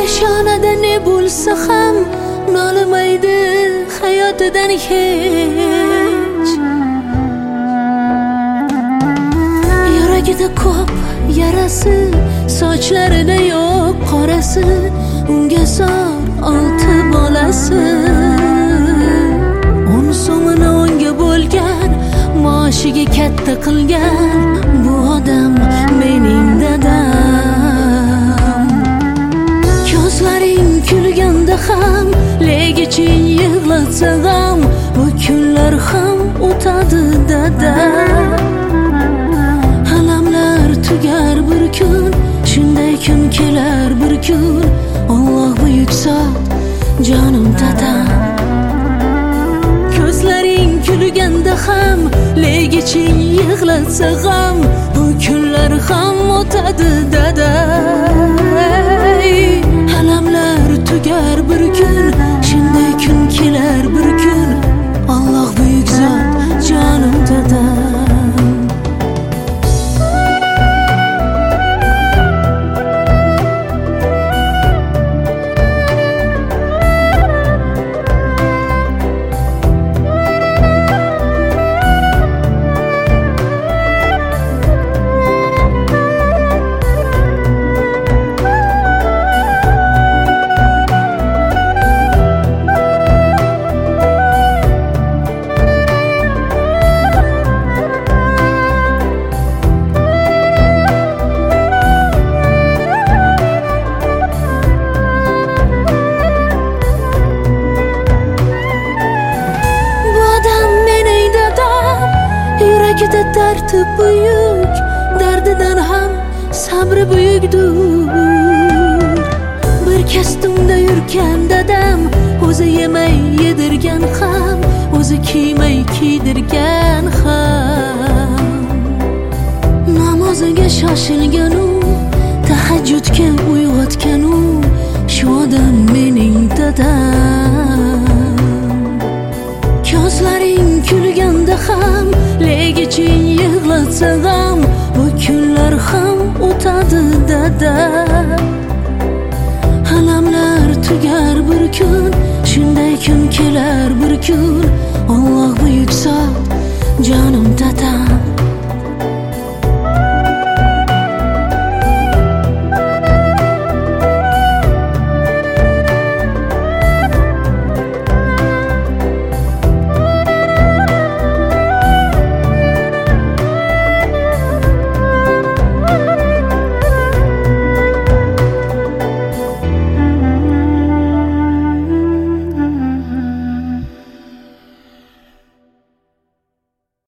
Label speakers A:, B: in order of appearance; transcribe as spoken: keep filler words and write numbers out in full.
A: peshonada ne bo'lsa ham nolimaydi hayotidan hech. Yuragida ko'p yarasi, sochlarida yo'q qorasi, unga zor olti bolasi. O'n so'mini o'nga bo'lgan, maoshiga katta qilgan bu odam mening dadam. Ko'zlaring kulganda ham, legiching yig'latsa ham, bu kunlar ham o'tadi dada. Alamlar tugar bir kun, shunday kun kelar bir kun. Alloh buyuk zot, jonim dadam. Ko'zlaring kulganda ham, legiching yig'latsa ham, bu kunlar ham o'tadi dada. Alamlar tugar bir kun, shunday kun kelar bir kun. Alloh buyuk zot, jonim dadam. Yuragida dardi buyuk, dardidan ham sabri buyukdur. Bir kastumda yurgan dadam, o'zi yemay yedirgan ham, o'zi kiymay kiydirgan ham. Namoziga shoshilgan u, tahajjudga uyg'otgan u, shu odam mening dadam. Ko'zlaring kulganda ham, legiching yig'latsa ham, bu kunlar ham o'tadi dada. Alamlar tugar bir kun, shunday kun kelar bir kun. Alloh buyuk zot, jonim dadam.